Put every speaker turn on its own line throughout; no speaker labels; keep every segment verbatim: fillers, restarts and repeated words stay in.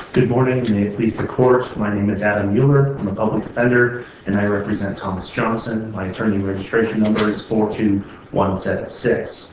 Good morning, may it please the court. My name is Adam Mueller. I'm a public defender, and I represent Thomas Johnson. My attorney registration number is four two one seven six.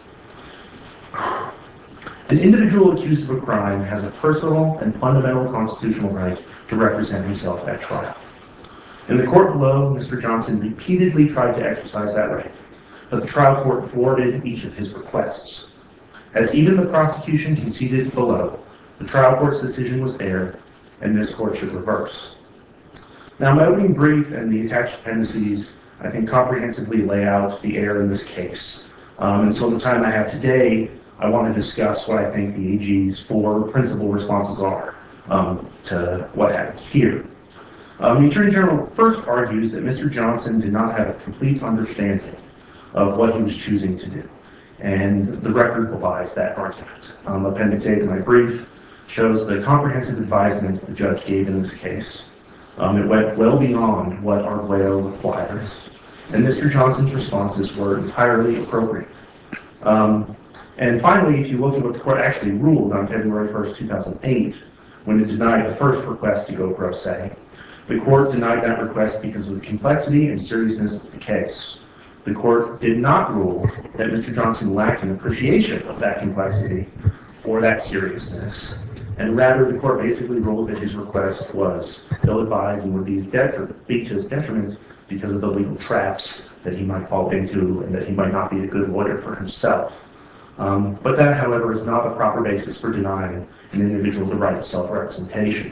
An individual accused of a crime has a personal and fundamental constitutional right to represent himself at trial. In the court below, Mister Johnson repeatedly tried to exercise that right, but the trial court thwarted each of his requests. As even the prosecution conceded below, the trial court's decision was error, and this court should reverse. Now, my opening brief and the attached appendices, I think, comprehensively lay out the error in this case. Um, and so the time I have today, I want to discuss what I think the A G's four principal responses are um, to what happened here. Um, the Attorney General first argues that Mister Johnson did not have a complete understanding of what he was choosing to do, and the record belies that argument. Um, Appendix A to my brief shows the comprehensive advisement the judge gave in this case. Um, it went well beyond what Arguello requires, and Mister Johnson's responses were entirely appropriate. Um, and finally, if you look at what the court actually ruled on February first, two thousand eight, when it denied the first request to go pro se, the court denied that request because of the complexity and seriousness of the case. The court did not rule that Mister Johnson lacked an appreciation of that complexity or that seriousness, and rather the court basically ruled that his request was ill-advised and would be, his detri- be to his detriment because of the legal traps that he might fall into and that he might not be a good lawyer for himself. Um, but that, however, is not a proper basis for denying an individual the right of self-representation.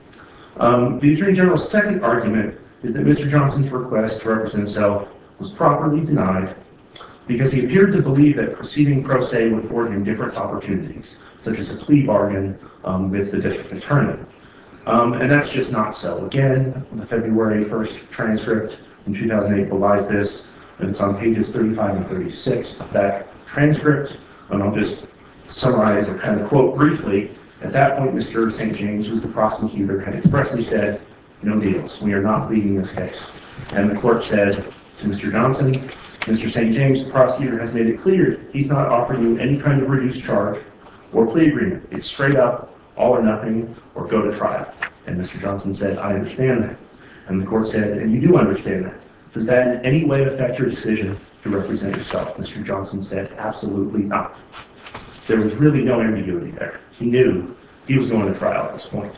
Um, the Attorney General's second argument is that Mister Johnson's request to represent himself was properly denied because he appeared to believe that proceeding pro se would afford him different opportunities, such as a plea bargain um, with the district attorney. Um, and that's just not so. Again, the February first transcript in two thousand eight belies this, and it's on pages thirty-five and thirty-six of that transcript. And I'll just summarize or kind of quote briefly. At that point, Mister Saint James, who's the prosecutor, had expressly said, "No deals. We are not pleading this case." And the court said to Mister Johnson, "Mister Saint James, the prosecutor has made it clear he's not offering you any kind of reduced charge or plea agreement. It's straight up, all or nothing, or go to trial." And Mister Johnson said, "I understand that." And the court said, "And you do understand that. Does that in any way affect your decision to represent yourself?" Mister Johnson said, "Absolutely not." There was really no ambiguity there. He knew he was going to trial at this point.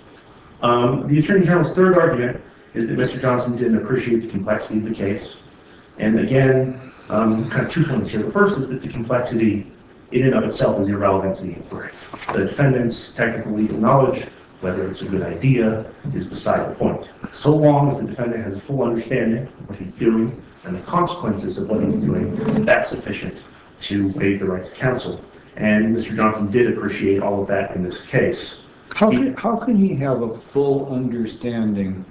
Um, the Attorney General's third argument is that Mister Johnson didn't appreciate the complexity of the case. And again, um, kind of two points here. The first is that the complexity in and of itself is irrelevant to the inquiry. The defendant's technical legal knowledge, whether it's a good idea, is beside the point. So long as the defendant has a full understanding of what he's doing and the consequences of what he's doing, that's sufficient to waive the right to counsel. And Mister Johnson did appreciate all of that in this case.
How can, how can he have a full understanding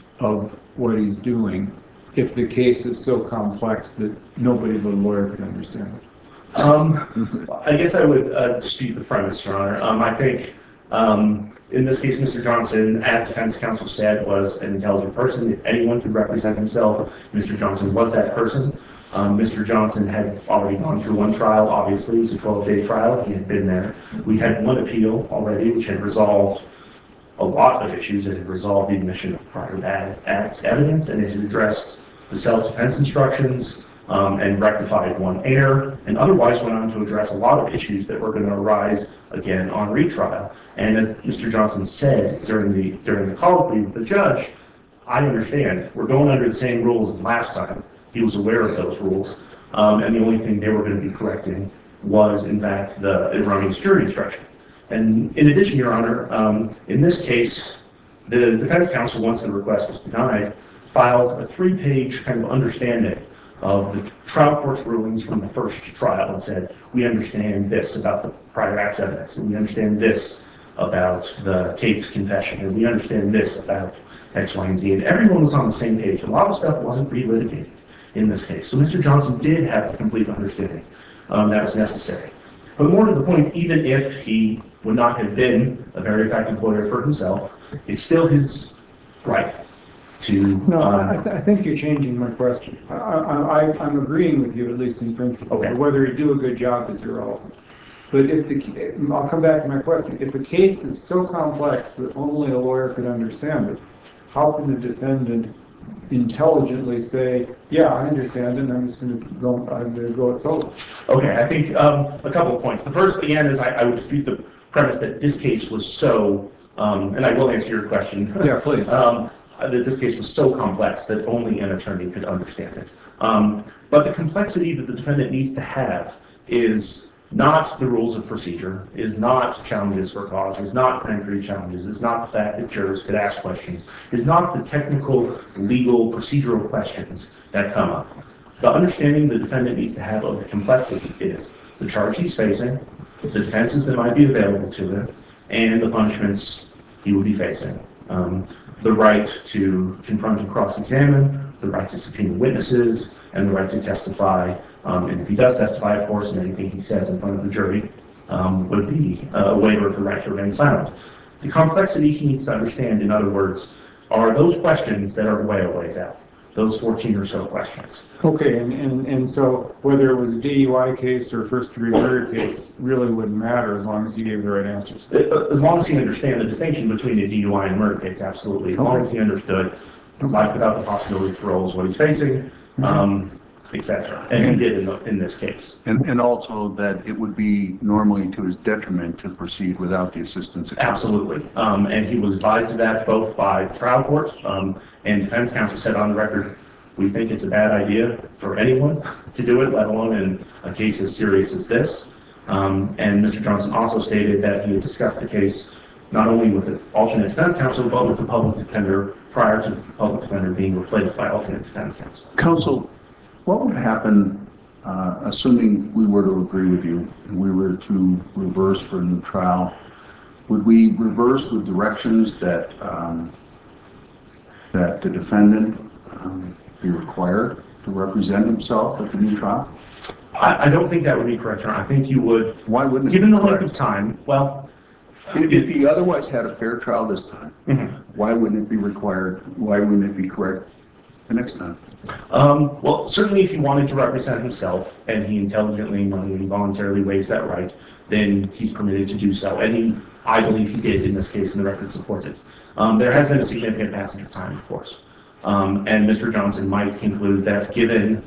of what he's doing if the case is so complex that nobody but a lawyer can understand it?
Um, I guess I would uh, dispute the premise, Your Honor. Um, I think um, in this case, Mister Johnson, as defense counsel said, was an intelligent person. If anyone could represent himself, Mister Johnson was that person. Um, Mister Johnson had already gone through one trial, obviously. It was a twelve-day trial. He had been there. We had one appeal already, which had resolved a lot of issues. It had resolved the admission of prior bad acts evidence, and it had addressed the self-defense instructions um, and rectified one error, and otherwise went on to address a lot of issues that were going to arise again on retrial. And as Mister Johnson said during the during the colloquy with the judge, I understand. We're going under the same rules as last time. He was aware of those rules, um, and the only thing they were going to be correcting was, in fact, the erroneous jury instruction. And in addition, Your Honor, um, in this case, the defense counsel, once the request was denied, filed a three-page kind of understanding of the trial court's rulings from the first trial and said, "We understand this about the prior acts evidence, and we understand this about the taped confession, and we understand this about X, Y, and Z." And everyone was on the same page. A lot of stuff wasn't relitigated in this case. So Mister Johnson did have a complete understanding um, that was necessary. But more to the point, even if he would not have been a very effective lawyer for himself, it's still his right to...
No,
um,
I, th- I think you're changing my question. I, I, I, I'm agreeing with you, at least in principle.
Okay.
But whether he do a good job is irrelevant. But if the, ca- I'll come back to my question. If a case is so complex that only a lawyer could understand it, how can the defendant intelligently say, yeah, I understand it, and I'm just going to go, I'm going to go it solo?
Okay, I think um, a couple of points. The first, again, is I, I would dispute the premise that this case was so, um, and I will answer your question.
Yeah, please.
um, that this case was so complex that only an attorney could understand it. Um, but the complexity that the defendant needs to have is not the rules of procedure, is not challenges for cause, is not grand challenges, is not the fact that jurors could ask questions, is not the technical, legal, procedural questions that come up. The understanding the defendant needs to have of the complexity is the charge he's facing, the defenses that might be available to him, and the punishments he will be facing. Um, the right to confront and cross-examine, the right to subpoena witnesses, and the right to testify. Um, and if he does testify, of course, and anything he says in front of the jury um, would be a waiver of the right to remain silent. The complexity he needs to understand, in other words, are those questions that are way a ways out, those fourteen or so questions.
Okay, and, and, and so whether it was a D U I case or a first-degree murder case really wouldn't matter as long as you gave the right answers.
As long as he understands the distinction between a D U I and a murder case, absolutely. As long as he understood life without the possibility of parole is what he's facing, um, et cetera. And he did in, the, in this case.
And, and also that it would be normally to his detriment to proceed without the assistance of counsel.
Absolutely. Um, and he was advised of that both by the trial court um, and defense counsel said on the record, we think it's a bad idea for anyone to do it, let alone in a case as serious as this. Um, and Mister Johnson also stated that he had discussed the case not only with the alternate defense counsel, but with the public defender prior to the public defender being replaced by alternate defense counsel.
Counsel, what would happen, uh, assuming we were to agree with you and we were to reverse for a new trial? Would we reverse with directions that um, that the defendant um, be required to represent himself at the new trial?
I, I don't think that would be correct, Your Honor. I think you would.
Why wouldn't it
Given
be
the length
correct?
of time, well,
If, if he otherwise had a fair trial this time,
mhm.
why wouldn't it be required? Why wouldn't it be correct the next time?
Um, well, certainly if he wanted to represent himself and he intelligently and voluntarily waives that right, then he's permitted to do so. And he, I believe he did in this case, and the record supports it. Um, there has been a significant passage of time, of course. Um, and Mister Johnson might conclude that given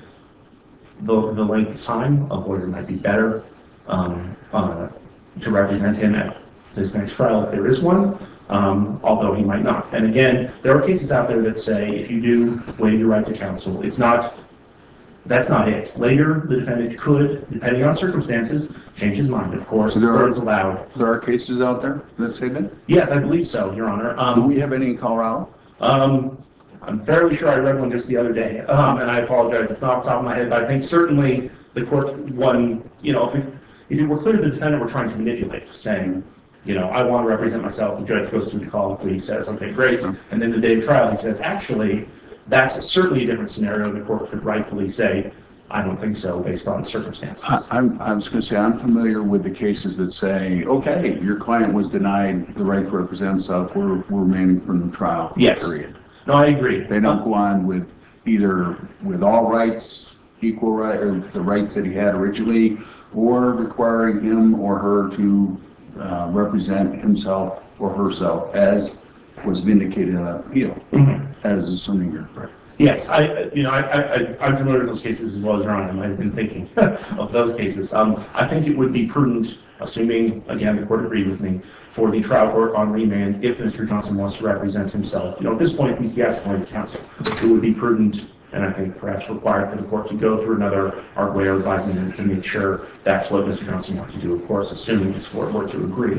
the, the length of time, a lawyer might be better um, uh, to represent him at this next trial if there is one. Um, although he might not. And again, there are cases out there that say if you do waive your right to counsel, it's not, that's not it. Later, the defendant could, depending on circumstances, change his mind. Of course,
There are-
it's allowed.
There are cases out there that say that?
Yes, I believe so, Your Honor. Um,
Do we have any in Colorado?
Um, I'm fairly sure I read one just the other day, um, and I apologize, it's not off the top of my head, but I think certainly the court, one, you know, if it, if it were clear the defendant were trying to manipulate, saying, you know, I want to represent myself, the judge goes through the colloquy, he says, okay, great, and then the day of trial he says, actually, that's certainly a different scenario. The court could rightfully say, I don't think so, based on the circumstances.
I, I'm, I was going to say, I'm familiar with the cases that say, okay, your client was denied the right to represent himself, we're, we're remaining from the trial,
Yes.
period.
No, I agree.
They don't go on with either with all rights, equal right, or the rights that he had originally, or requiring him or her to uh, represent himself or herself as was vindicated on appeal,
Mhm.
as assuming you're correct.
Yes, I, you know, I, I, I'm familiar with those cases as well as Your Honor. I might have been thinking of those cases. Um, I think it would be prudent, assuming, again, the court agreed with me, for the trial court on remand, if Mister Johnson wants to represent himself. You know, at this point, he has appointed counsel. It would be prudent, and I think perhaps required for the court to go through another art way of advising him to make sure that's what Mister Johnson wants to do, of course, assuming this court were to agree.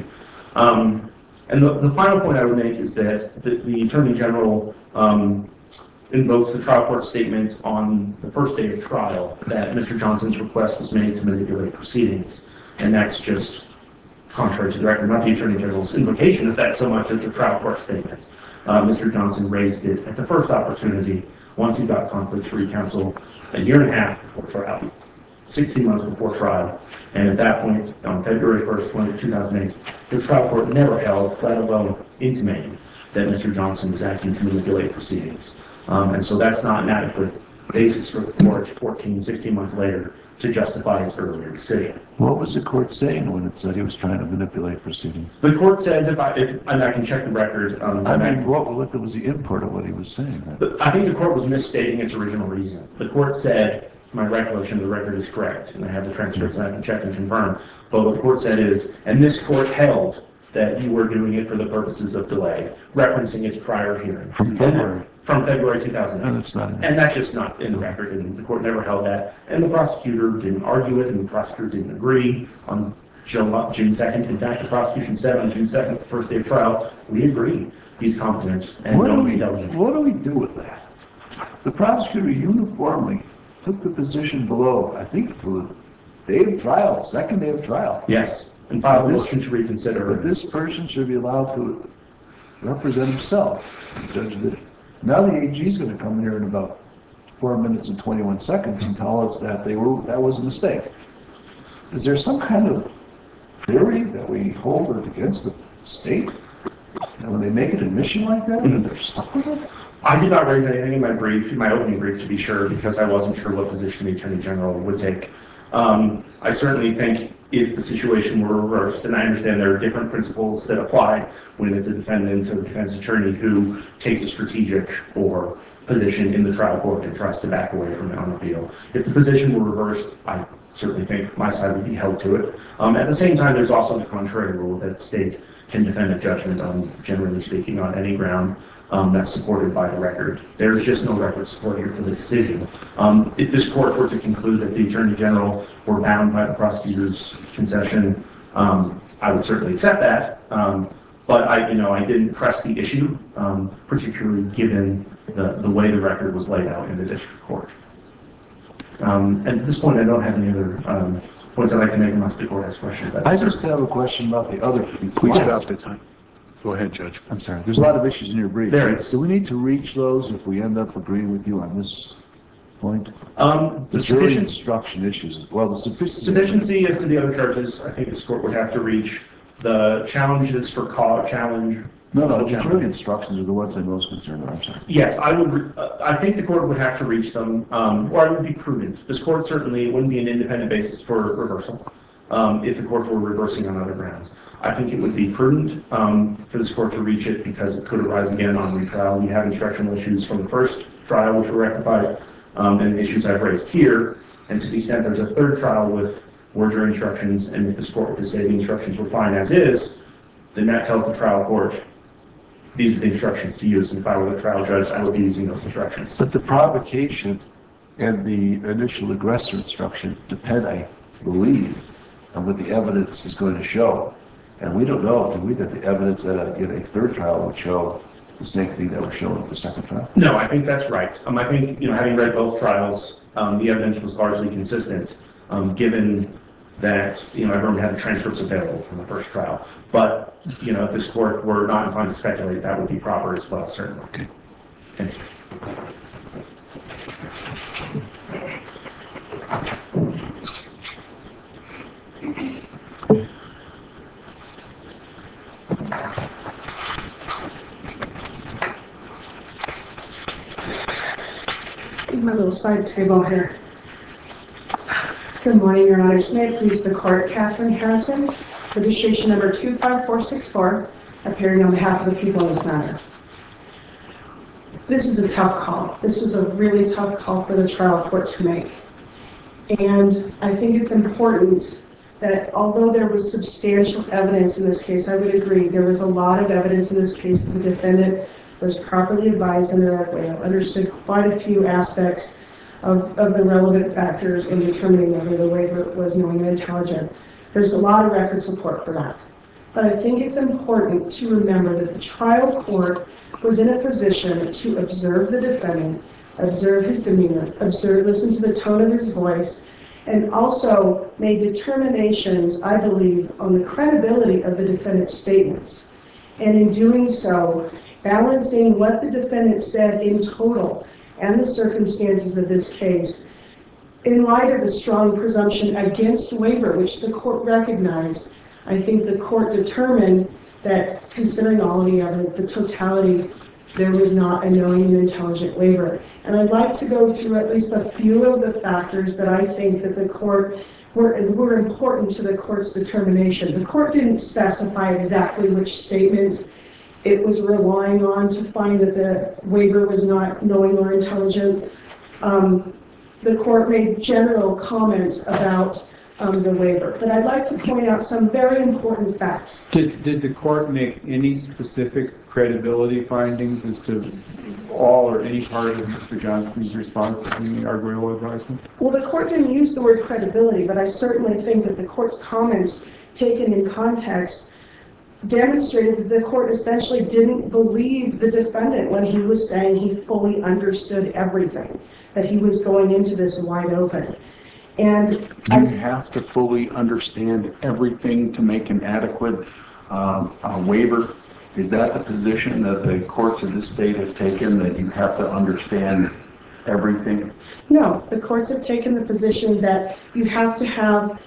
Um, and the, the final point I would make is that the, the Attorney General um, invokes the trial court statement on the first day of trial that Mister Johnson's request was made to manipulate proceedings. And that's just contrary to the record, not the Attorney General's invocation of that so much as the trial court statement. Uh, Mister Johnson raised it at the first opportunity once he got conflict-free counsel a year and a half before trial, sixteen months before trial. And at that point, on February first, two thousand eight, the trial court never held, let alone intimated, that Mister Johnson was acting to manipulate proceedings. Um, and so that's not an adequate basis for the court fourteen, sixteen months later to justify its earlier decision.
What was the court saying when it said he was trying to manipulate proceedings?
The court says, if I, if, and I can check the record. Um,
I mean, what, what was the import of what he was saying?
I think the court was misstating its original reason. The court said, my recollection of the record is correct, and I have the transcripts and I can check and confirm, but what the court said is, and this court held that you were doing it for the purposes of delay, referencing its prior hearing.
From February?
From February two thousand eight.
No, that's not in
And that's just not in the record, and the court never held that. And the prosecutor didn't argue it, and the prosecutor didn't agree on June second. In fact, the prosecution said on June second, the first day of trial, we agree he's competent and
What do we,
intelligent.
what do we do with that? The prosecutor uniformly took the position below, I think, to the day of trial, second day of trial.
Yes, and filed a
This-
motion to reconsider.
But this person should be allowed to represent himself. Judge did it. Now the A G is going to come in here in about four minutes and twenty-one seconds and tell us that they were that was a mistake. Is there some kind of theory that we hold it against the state? And when they make an admission like that, and they're stuck with it?
I did not raise anything in my brief, in my opening brief, to be sure, because I wasn't sure what position the Attorney General would take. Um, I certainly think if the situation were reversed, and I understand there are different principles that apply when it's a defendant or a defense attorney who takes a strategic or position in the trial court and tries to back away from it on appeal. If the position were reversed, I certainly think my side would be held to it. Um, at the same time, there's also the contrary rule that the state can defend a judgment on, generally speaking, on any ground um, that's supported by the record. There's just no record support here for the decision. Um, if this court were to conclude that the Attorney General were bound by the prosecutor's concession, um, I would certainly accept that. Um, but I, you know, I didn't press the issue, um, particularly given the, the way the record was laid out in the district court. Um, and at this point, I don't have any other um, points I'd like to make unless the court has questions.
I just have a question about the other.
Please stop the time. Go ahead, Judge.
I'm sorry. There's a lot of issues in your brief.
There is.
Do we need to reach those if we end up agreeing with you on this point?
Um, the
The jury
sufficient,
instruction issues, well, the sufficiency.
sufficiency as to the other charges, I think this court would have to reach. The challenges for cause challenge.
No, no, the
challenge.
jury instructions are the ones I'm most concerned about. I'm sorry.
Yes, I would. re- uh, I think the court would have to reach them, um, or it would be prudent. This court certainly wouldn't be an independent basis for reversal um, if the court were reversing on other grounds. I think it would be prudent um, for this court to reach it because it could arise again on retrial. We have instructional issues from the first trial which were rectified, um, and issues I've raised here. And to the extent there's a third trial with more jury instructions, and if this court were to say the instructions were fine as is, then that tells the trial court these are the instructions to use, and if I were the trial judge, I would be using those instructions.
But the provocation and the initial aggressor instruction depend, I believe, on what the evidence is going to show. And we don't know, do we, that the evidence that a, in a third trial would show the same thing that was shown at the second trial?
No, I think that's right. Um, I think, you know, having read both trials, um, the evidence was largely consistent, um, given that, you know, everyone had the transcripts available from the first trial. But, you know, if this court were not inclined to speculate, that would be proper as well, certainly.
Okay.
Thank you.
My little side table here. Good morning, Your Honors. May it please the court, Catherine Harrison, registration number two five four six four, appearing on behalf of the people in this matter. This is a tough call. This was a really tough call for the trial court to make. And I think it's important that although there was substantial evidence in this case, I would agree, there was a lot of evidence in this case that the defendant was properly advised under Arguello, understood quite a few aspects of, of the relevant factors in determining whether the waiver was knowing and intelligent. There's a lot of record support for that. But I think it's important to remember that the trial court was in a position to observe the defendant, observe his demeanor, observe, listen to the tone of his voice, and also made determinations, I believe, on the credibility of the defendant's statements. And in doing so, balancing what the defendant said in total and the circumstances of this case, in light of the strong presumption against waiver, which the court recognized, I think the court determined that considering all of the evidence, the totality there was not a knowing and intelligent waiver. And I'd like to go through at least a few of the factors that I think that the court were, were important to the court's determination. The court didn't specify exactly which statements it was relying on to find that the waiver was not knowing or intelligent. Um, the court made general comments about um, the waiver, but I'd like to point out some very important facts.
Did, did the court make any specific credibility findings as to all or any part of Mister Johnson's response to the Arguello advisement?
Well, the court didn't use the word credibility, but I certainly think that the court's comments taken in context demonstrated that the court essentially didn't believe the defendant when he was saying he fully understood everything, that he was going into this wide open. And
Do you have to fully understand everything to make an adequate uh, uh, waiver? Is that the position that the courts of this state have taken, that you have to understand everything?
No, the courts have taken the position that you have to have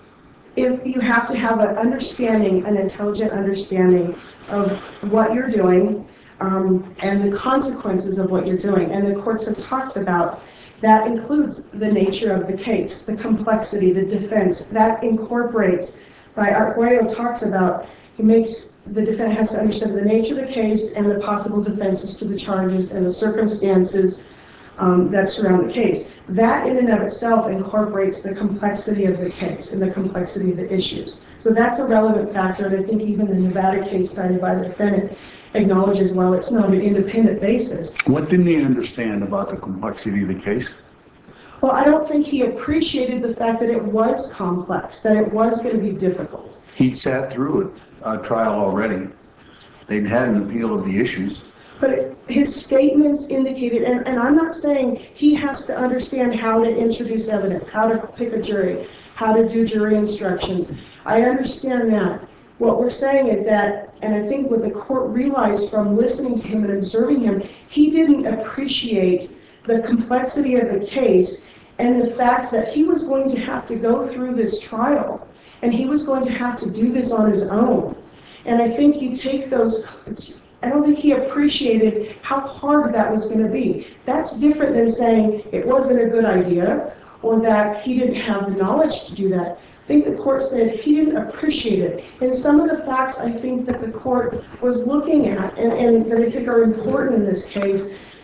If you have to have an understanding, an intelligent understanding of what you're doing um, and the consequences of what you're doing. And the courts have talked about that includes the nature of the case, the complexity, the defense. That incorporates, by Arguello talks about, he makes, the defendant has to understand the nature of the case and the possible defenses to the charges and the circumstances um, that surround the case. That in and of itself incorporates the complexity of the case and the complexity of the issues. So that's a relevant factor, and I think even the Nevada case cited by the defendant acknowledges, well, it's not an independent basis.
What didn't he understand about the complexity of the case?
Well, I don't think he appreciated the fact that it was complex, that it was going to be difficult.
He'd sat through a, a trial already. They'd had an appeal of the issues.
But it, his statements indicated, and, and I'm not saying he has to understand how to introduce evidence, how to pick a jury, how to do jury instructions. I understand that. What we're saying is that, and I think what the court realized from listening to him and observing him, he didn't appreciate the complexity of the case and the fact that he was going to have to go through this trial and he was going to have to do this on his own. And I think you take those, I don't think he appreciated how hard that was going to be. That's different than saying it wasn't a good idea or that he didn't have the knowledge to do that. I think the court said he didn't appreciate it. And some of the facts I think that the court was looking at and, and that I think are important in this case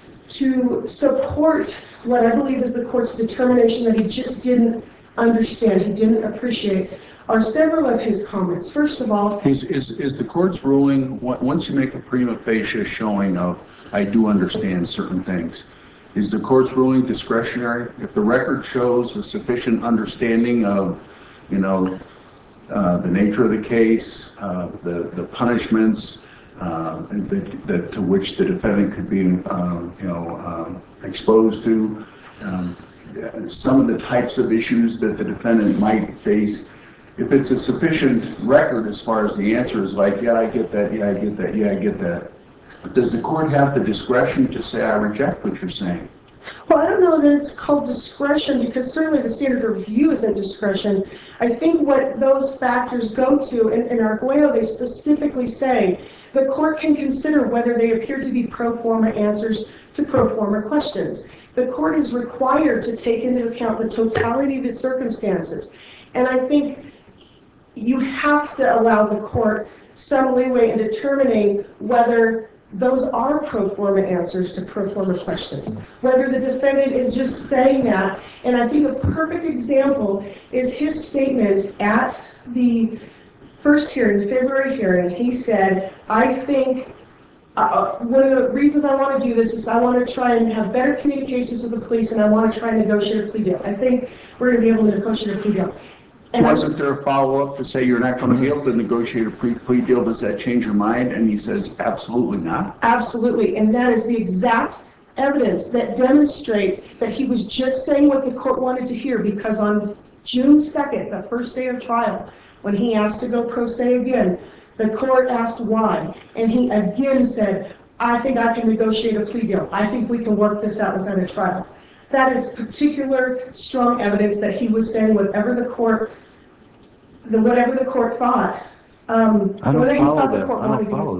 to support what I believe is the court's determination that he just didn't understand, he didn't appreciate, are several of his comments. First of all,
Is, is, is the court's ruling, once you make a prima facie showing of, I do understand certain things, is the court's ruling discretionary? If the record shows a sufficient understanding of, you know, uh, the nature of the case, uh, the, the punishments, uh, that, that, to which the defendant could be, um, you know, um, exposed to, um, some of the types of issues that the defendant might face, if it's a sufficient record as far as the answer is like, yeah, I get that, yeah, I get that, yeah, I get that, does the court have the discretion to say, I reject what you're saying?
well, I don't know that it's called discretion because certainly the standard of review isn't discretion. I think what those factors go to, in, in Arguello, they specifically say the court can consider whether they appear to be pro forma answers to pro forma questions. The court is required to take into account the totality of the circumstances. And I think you have to allow the court some leeway in determining whether those are pro forma answers to pro forma questions, whether the defendant is just saying that. And I think a perfect example is his statement at the first hearing, the February hearing. He said, I think uh, one of the reasons I want to do this is I want to try and have better communications with the police and I want to try and negotiate a plea deal. I think we're going to be able to negotiate a plea deal. And
Wasn't there a follow-up to say you're not going to be able to negotiate a pre- plea deal? Does that change your mind? And he says, absolutely not.
Absolutely, and that is the exact evidence that demonstrates that he was just saying what the court wanted to hear, because on June second, the first day of trial, when he asked to go pro se again, the court asked why, and he again said, I think I can negotiate a plea deal. I think we can work this out without a trial. That is particular strong evidence that he was saying whatever the court, the whatever the court thought. Um,
I
whatever
don't
he
follow
thought the
that.
court
I
wanted
don't
to
follow
do.
that.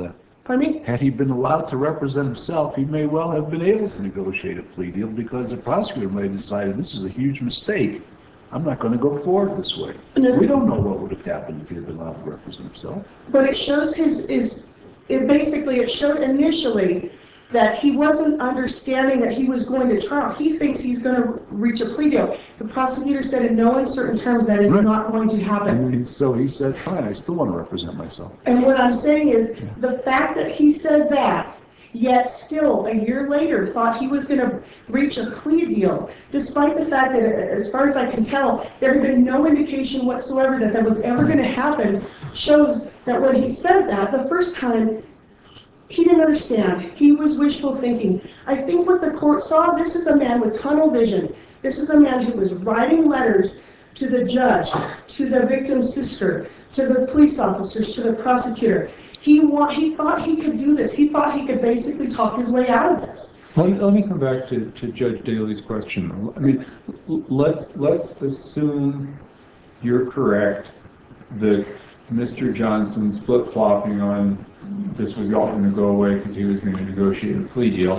Pardon me?
Had he been allowed to represent himself, he may well have been able to negotiate a plea deal because the prosecutor might have decided this is a huge mistake. I'm not going to go forward this way.
No.
We don't know what would have happened if he had been allowed to represent himself.
But it shows his, is, it basically, it showed initially that he wasn't understanding that he was going to trial. He thinks he's going to reach a plea deal. The prosecutor said in no uncertain terms that is
Right.
not going to happen.
And he- so he said, fine, I still want to represent myself.
And what I'm saying is, the fact that he said that, yet still, a year later, thought he was going to reach a plea deal, despite the fact that, as far as I can tell, there had been no indication whatsoever that that was ever going to happen, shows that when he said that, the first time, he didn't understand. He was wishful thinking. I think what the court saw, this is a man with tunnel vision. This is a man who was writing letters to the judge, to the victim's sister, to the police officers, to the prosecutor. He wa- he thought he could do this. He thought he could basically talk his way out of this.
Let me, let me come back to, to Judge Daly's question. I mean, l- let's, let's assume you're correct that Mister Johnson's flip-flopping on this was all going to go away because he was going to negotiate a plea deal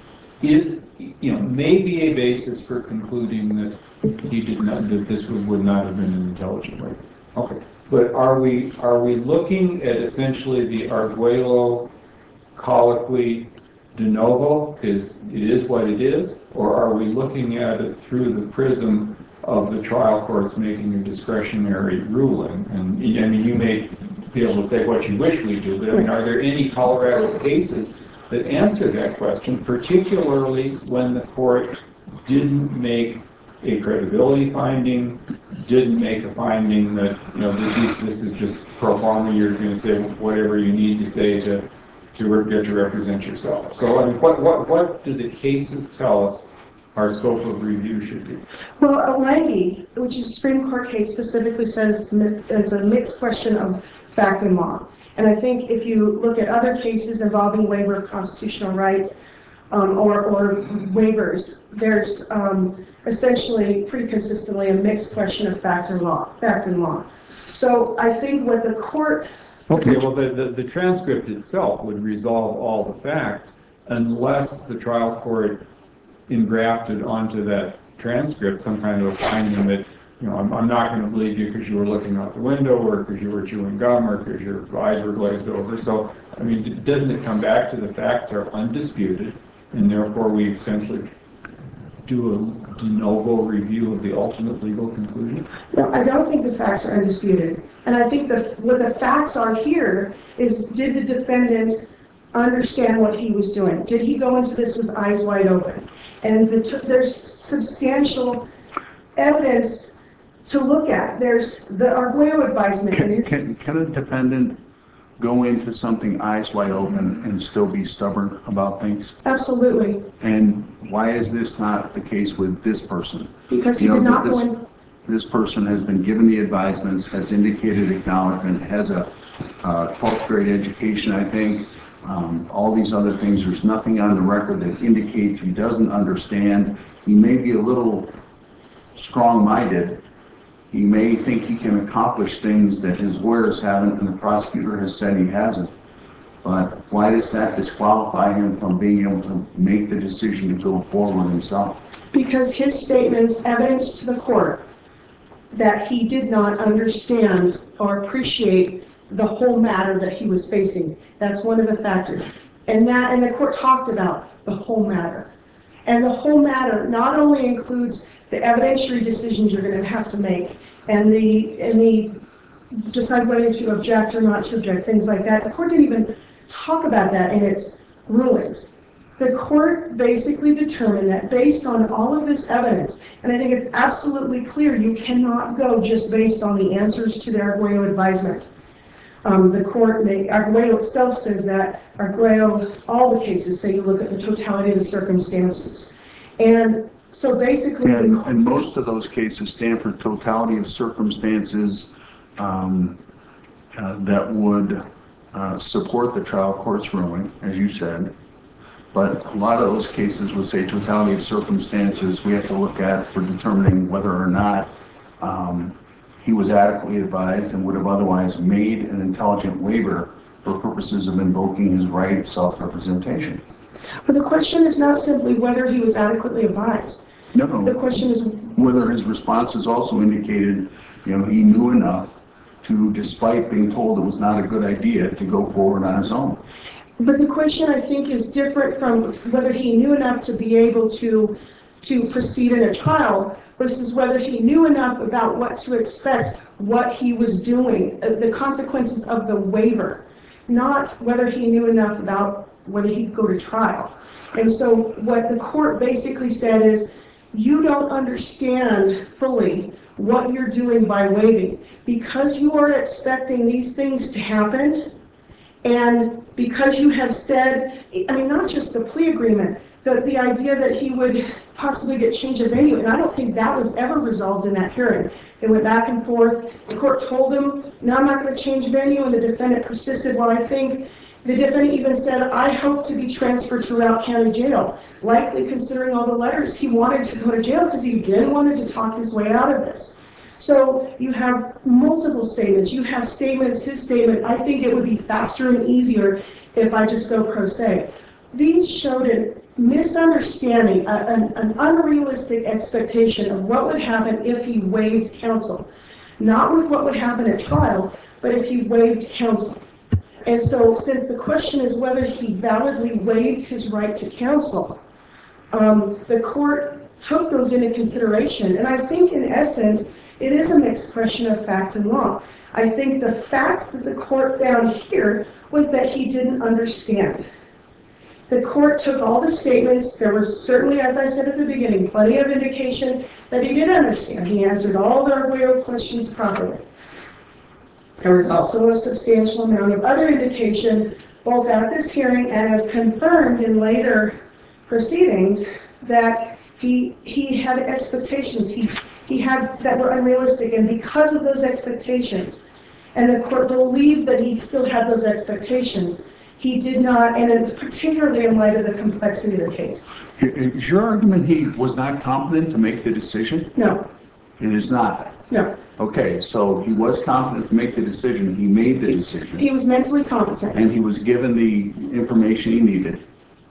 is, you know, maybe a basis for concluding that he did not, that this would, would not have been an intelligent way. Okay. But are we, are we looking at essentially the Arguello colloquy de novo, because it is what it is, or are we looking at it through the prism of the trial courts making a discretionary ruling? And I mean, you may be able to say what you wish we do, but I mean, are there any Colorado cases that answer that question, particularly when the court didn't make a credibility finding, didn't make a finding that, you know, this is just pro forma, you're going to say whatever you need to say to to get to represent yourself. So I mean, what, what, what do the cases tell us our scope of review should be?
Well, Alangi, which is a Supreme Court case, specifically says it's a mixed question of fact and law. And I think if you look at other cases involving waiver of constitutional rights um, or, or waivers, there's um, essentially pretty consistently a mixed question of fact and law, fact and law. So I think what the court...
Okay, well, the, the, the transcript itself would resolve all the facts unless the trial court engrafted onto that transcript some kind of a finding that, you know, I'm, I'm not going to believe you because you were looking out the window or because you were chewing gum or because your eyes were glazed over. So, I mean, doesn't it come back to the facts are undisputed and therefore we essentially do a de novo review of the ultimate legal conclusion?
No, I don't think the facts are undisputed. And I think that what the facts are here is, did the defendant understand what he was doing? Did he go into this with eyes wide open? And the t- there's substantial evidence to look at. There's the Arguello advisement.
Can,
his-
can, can a defendant go into something eyes wide open and still be stubborn about things?
Absolutely.
And why is this not the case with this person?
Because he
You know,
did not
this,
go in...
This person has been given the advisements, has indicated acknowledgement, has a uh, twelfth grade education, I think. Um, all these other things, there's nothing on the record that indicates he doesn't understand. He may be a little strong-minded. He may think he can accomplish things that his lawyers haven't and the prosecutor has said he hasn't. But why does that disqualify him from being able to make the decision to go forward himself?
Because his statement is evidence to the court that he did not understand or appreciate the whole matter that he was facing. That's one of the factors. And that, and the court talked about the whole matter. And the whole matter not only includes the evidentiary decisions you're going to have to make and the, and the decide whether to object or not to object, things like that. The court didn't even talk about that in its rulings. The court basically determined that based on all of this evidence, and I think it's absolutely clear you cannot go just based on the answers to the Arguello advisement. Um, the court, may, Arguello itself says that, Arguello, all the cases say you look at the totality of the circumstances. And so basically...
And, and most of those cases stand for totality of circumstances um, uh, that would uh, support the trial court's ruling, as you said. But a lot of those cases would say totality of circumstances we have to look at for determining whether or not um, he was adequately advised and would have otherwise made an intelligent waiver for purposes of invoking his right of self-representation.
But the question is not simply whether he was adequately advised.
No, no.
The question is
Whether his responses also indicated, you know, he knew enough to, despite being told it was not a good idea, to go forward on his own.
But the question, I think, is different from whether he knew enough to be able to, to proceed in a trial versus whether he knew enough about what to expect, what he was doing, uh, the consequences of the waiver, not whether he knew enough about whether he could go to trial. And so what the court basically said is, you don't understand fully what you're doing by waiving. Because you are expecting these things to happen, and because you have said, I mean, not just the plea agreement, the, the idea that he would possibly get change of venue, and I don't think that was ever resolved in that hearing. They went back and forth. The court told him, no, I'm not going to change venue, and the defendant persisted. Well, I think the defendant even said, I hope to be transferred to Routt County Jail, likely considering all the letters he wanted to go to jail because he again wanted to talk his way out of this. So you have multiple statements. You have statements, his statement, I think it would be faster and easier if I just go pro se. These showed a misunderstanding, a, an, an unrealistic expectation of what would happen if he waived counsel. Not with what would happen at trial, but if he waived counsel. And so since the question is whether he validly waived his right to counsel, um, the court took those into consideration. And I think in essence, it is a mixed question of fact and law. I think the fact that the court found here was that he didn't understand. The court took all the statements. There was certainly, as I said at the beginning, plenty of indication that he did understand. He answered all the Arguello questions properly. There was also a substantial amount of other indication, both at this hearing and as confirmed in later proceedings, that he he had expectations he he had that were unrealistic, and because of those expectations, and the court believed that he still had those expectations, he did not, and particularly in light of the complexity of the case.
Is your argument he was not competent to make the decision?
No.
It is not.
No.
Okay, so he was competent to make the decision. He made the decision.
He was mentally competent.
And he was given the information he needed,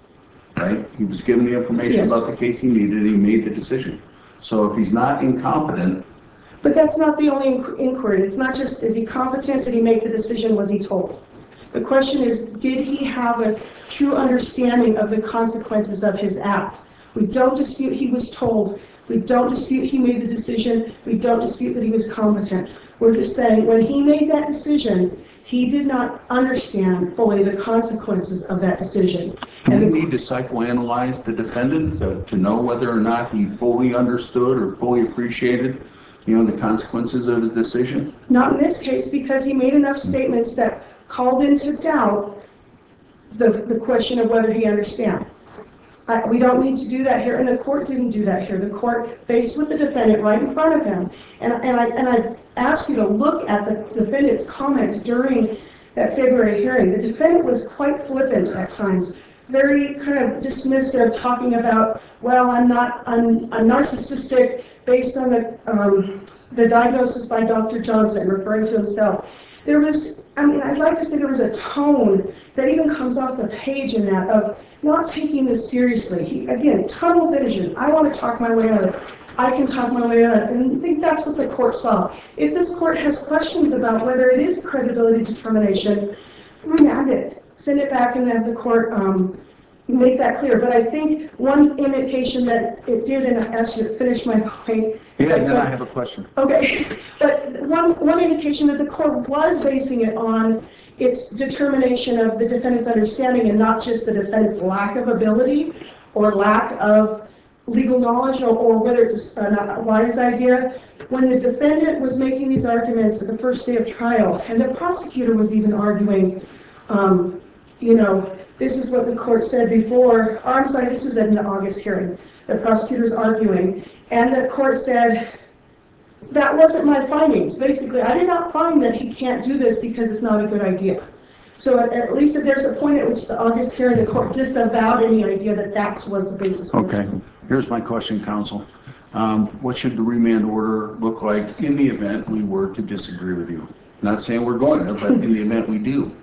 right? He was given the information
Yes.
about the case he needed, and he made the decision. So if he's not incompetent...
But that's not the only inquiry. It's not just, is he competent? Did he make the decision? Was he told? The question is, did he have a true understanding of the consequences of his act? We don't dispute he was told. We don't dispute he made the decision. We don't dispute that he was competent. We're just saying when he made that decision, he did not understand fully the consequences of that decision.
Do
and
we
the,
need to psychoanalyze the defendant to, to know whether or not he fully understood or fully appreciated, you know, the consequences of his decision?
Not in this case, because he made enough statements that called into doubt the, the question of whether he understands. Uh, we don't need to do that here, and the court didn't do that here. The court faced with the defendant right in front of him, and, and, I, and I ask you to look at the defendant's comments during that February hearing. The defendant was quite flippant at times, very kind of dismissive, talking about, well, I'm not, I'm, I'm narcissistic based on the, um, the diagnosis by Doctor Johnson, referring to himself. There was, I mean, I'd like to say there was a tone that even comes off the page in that of not taking this seriously. He, again, tunnel vision. I want to talk my way out of it. I can talk my way out of it. And I think that's what the court saw. If this court has questions about whether it is a credibility determination, remand it. Send it back and have the court um, make that clear. But I think one indication that it did, and I asked you to finish my point.
Yeah, and then I have a question.
Okay, but one, one indication that the court was basing it on its determination of the defendant's understanding and not just the defendant's lack of ability or lack of legal knowledge, or, or whether it's a, a wise idea. When the defendant was making these arguments at the first day of trial, and the prosecutor was even arguing, um, you know, this is what the court said before, or I'm sorry, this was in the August hearing, the prosecutor's arguing, and the court said, that wasn't my findings. Basically, I did not find that he can't do this because it's not a good idea. So at, at least if there's a point at which the August hearing, the court disavowed any idea that that's what's the basis for
Okay, here's my question, counsel. Um, what should the remand order look like in the event we were to disagree with you? Not saying we're going to, but in the event we do.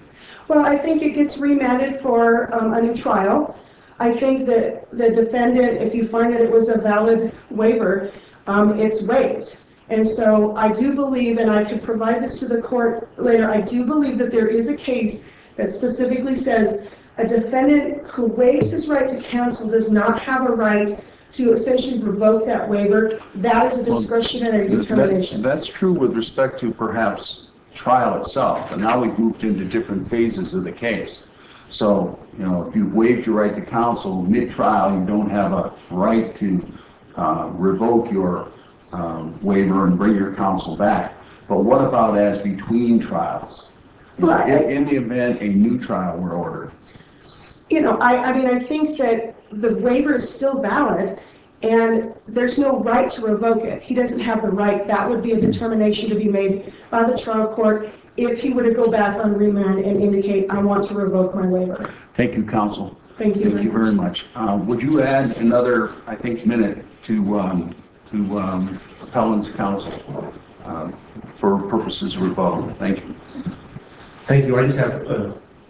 Well, I think it gets remanded for um, a new trial. I think that the defendant, if you find that it was a valid waiver, um, it's waived. And so I do believe, and I could provide this to the court later, I do believe that there is a case that specifically says a defendant who waives his right to counsel does not have a right to essentially revoke that waiver. That is a discretionary
That-
determination.
That's true with respect to perhaps trial itself, but now we've moved into different phases of the case. So, you know, if you've waived your right to counsel mid-trial, you don't have a right to uh, revoke your um, waiver and bring your counsel back. But what about as between trials?
Well, I-
In, in the event a new trial were ordered?
You know, I, I mean, I think that the waiver is still valid, and there's no right to revoke it. He doesn't have the right. That would be a determination to be made by the trial court if he were to go back on remand and indicate, I want to revoke my waiver.
Thank you, counsel.
Thank you.
Thank you very much. Uh, Would you add another, I think, minute to, um, to um, appellant's counsel uh, for purposes of rebuttal? Thank you.
Thank you. I just have a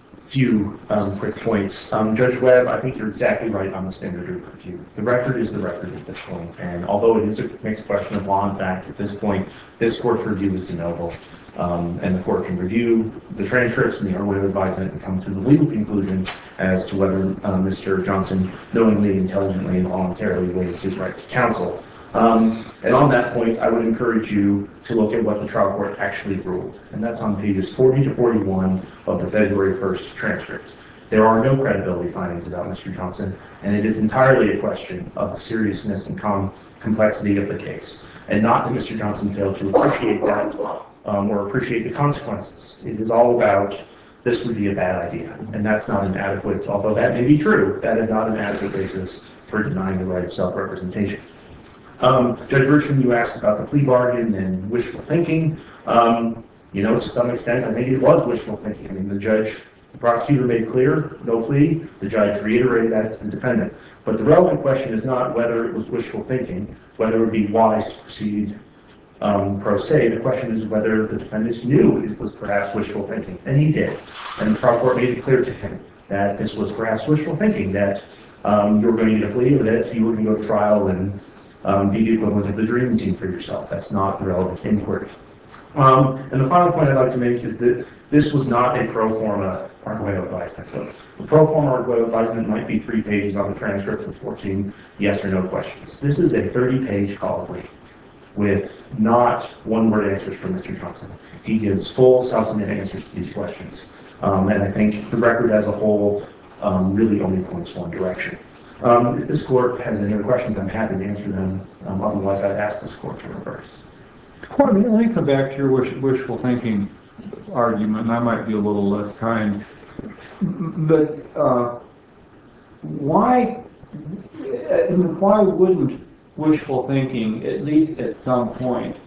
few um, quick points. Um, Judge Webb, I think you're exactly right on the standard of review. The record is the record at this point, and although it is a mixed question of law and fact at this point, this court's review is de novo, um, and the court can review the transcripts and the Our Way of Advisement and come to the legal conclusion as to whether uh, Mister Johnson knowingly, intelligently, and voluntarily waived his right to counsel. Um, and on that point, I would encourage you to look at what the trial court actually ruled, and that's on pages forty to forty-one of the February first transcript. There are no credibility findings about Mister Johnson, and it is entirely a question of the seriousness and com complexity of the case, and not that Mister Johnson failed to appreciate that um, or appreciate the consequences. It is all about this would be a bad idea, and that's not an adequate, although that may be true, that is not an adequate basis for denying the right of self-representation. Um, Judge Richmond, you asked about the plea bargain and wishful thinking. Um, you know, to some extent, I think it was wishful thinking. I mean, the judge, the prosecutor made clear, no plea. The judge reiterated that to the defendant. But the relevant question is not whether it was wishful thinking, whether it would be wise to proceed um, pro se. The question is whether the defendant knew it was perhaps wishful thinking, and he did. And the trial court made it clear to him that this was perhaps wishful thinking, that um, you were going to get a plea, or that you were going to go to trial and Um, be the equivalent of the dream team for yourself. That's not the relevant inquiry. Um, and the final point I'd like to make is that this was not a pro forma Arguello advisement. So the pro forma Arguello advisement might be three pages on the transcript with fourteen yes or no questions. This is a thirty page colloquy with not one word answers from Mister Johnson. He gives full substantive answers to these questions. Um, and I think the record as a whole um, really only points one direction. Um, if this court has any other questions, I'm happy to answer them. Um, otherwise, I'd ask this court to reverse.
Well, let me come back to your wish, wishful thinking argument, and I might be a little less kind. But uh, why, why wouldn't wishful thinking, at least at some point,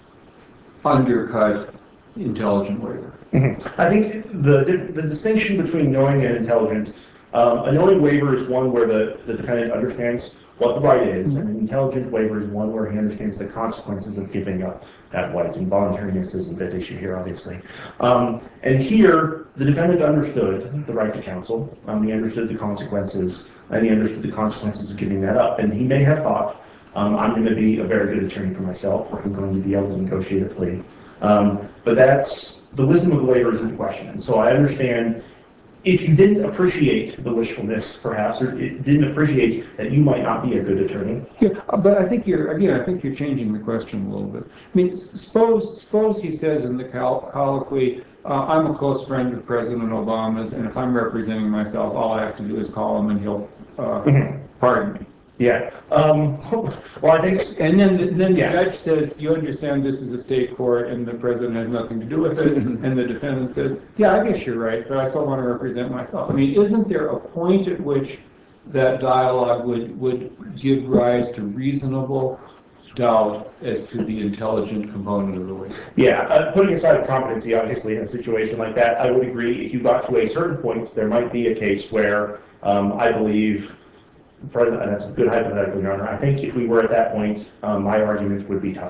undercut intelligent waiver?
Mm-hmm. I think the, the distinction between knowing and intelligent, Um, a knowing waiver is one where the, the defendant understands what the right is, and an intelligent waiver is one where he understands the consequences of giving up that right. And voluntariness isn't that issue here, obviously. Um, and here, the defendant understood the right to counsel. Um, he understood the consequences, and he understood the consequences of giving that up. And he may have thought, um, I'm going to be a very good attorney for myself, or I'm going to be able to negotiate a plea. Um, but that's, the wisdom of the waiver is in question. And so I understand if you didn't appreciate the wishfulness, perhaps, or it didn't appreciate that you might not be a good attorney.
Yeah, but I think you're, again, I think you're changing the question a little bit. I mean, suppose, suppose he says in the colloquy, uh, I'm a close friend of President Obama's, and if I'm representing myself, all I have to do is call him and he'll uh, mm-hmm. pardon me.
Yeah. Um, well, I think.
And then, the, then the
yeah.
judge says, "You understand this is a state court, and the president has nothing to do with it." And the defendant says, "Yeah, I guess you're right, but I still want to represent myself." I mean, isn't there a point at which that dialogue would would give rise to reasonable doubt as to the intelligent component of the waiver?
Yeah. Uh, putting aside competency, obviously, in a situation like that, I would agree. If you got to a certain point, there might be a case where um, I believe. And that's a good hypothetical, Your Honor. I think if we were at that point, um, my argument would be tougher.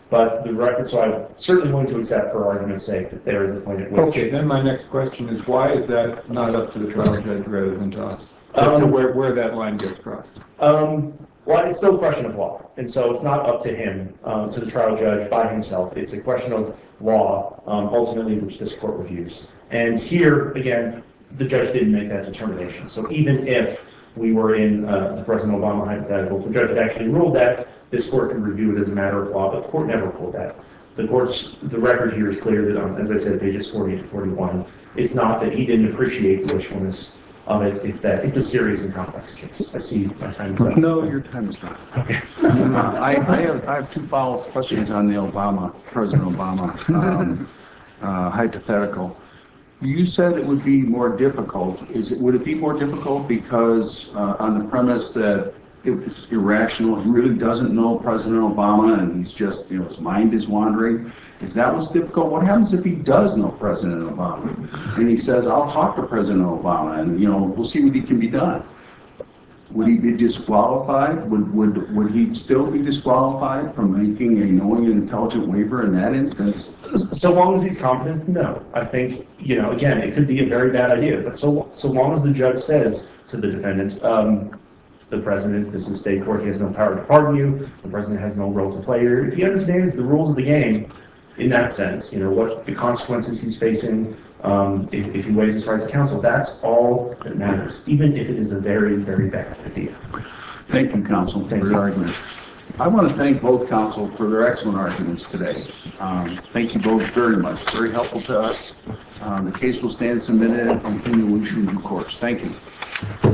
But the record, so I'm certainly willing to accept for argument's sake that there is a point at which.
Okay, then my next question is, why is that not up to the trial judge rather than to us? As to
Um,
where, where that line gets crossed?
Um, well, it's still a question of law, and so it's not up to him, um, to the trial judge by himself. It's a question of law, um, ultimately, which this court reviews. And here, again, the judge didn't make that determination. So even if we were in uh, the President Obama hypothetical, if the judge had actually ruled that, this court can review it as a matter of law, but the court never ruled that. The court's, the record here is clear that, um, as I said, pages forty to forty-one, it's not that he didn't appreciate the wishfulness of it, it's that it's a serious and complex case. I see my time is up.
No, your time is not. Okay. Uh, I, I have, I have two follow-up questions on the Obama, President Obama um, uh, hypothetical. You said it would be more difficult. Is it, would it be more difficult because uh, on the premise that it was irrational, he really doesn't know President Obama and he's just, you know, his mind is wandering? Is that what's difficult? What happens if he does know President Obama and he says, I'll talk to President Obama and, you know, we'll see what he can be done? Would he be disqualified? Would, would, would he still be disqualified from making a knowing and intelligent waiver in that instance?
So long as he's competent, no. I think, you know, again, it could be a very bad idea, but so, so long as the judge says to the defendant, um, the president, this is state court, he has no power to pardon you, the president has no role to play here. If he understands the rules of the game in that sense, you know, what the consequences he's facing, um, if, if he waives his right to counsel, that's all that matters, even if it is a very, very bad idea.
Thank you, counsel, for
Thank
your
you.
argument. I want to thank both counsel for their excellent arguments today. Um, thank you both very much. Very helpful to us. Um, the case will stand submitted and continue in due course. Thank you.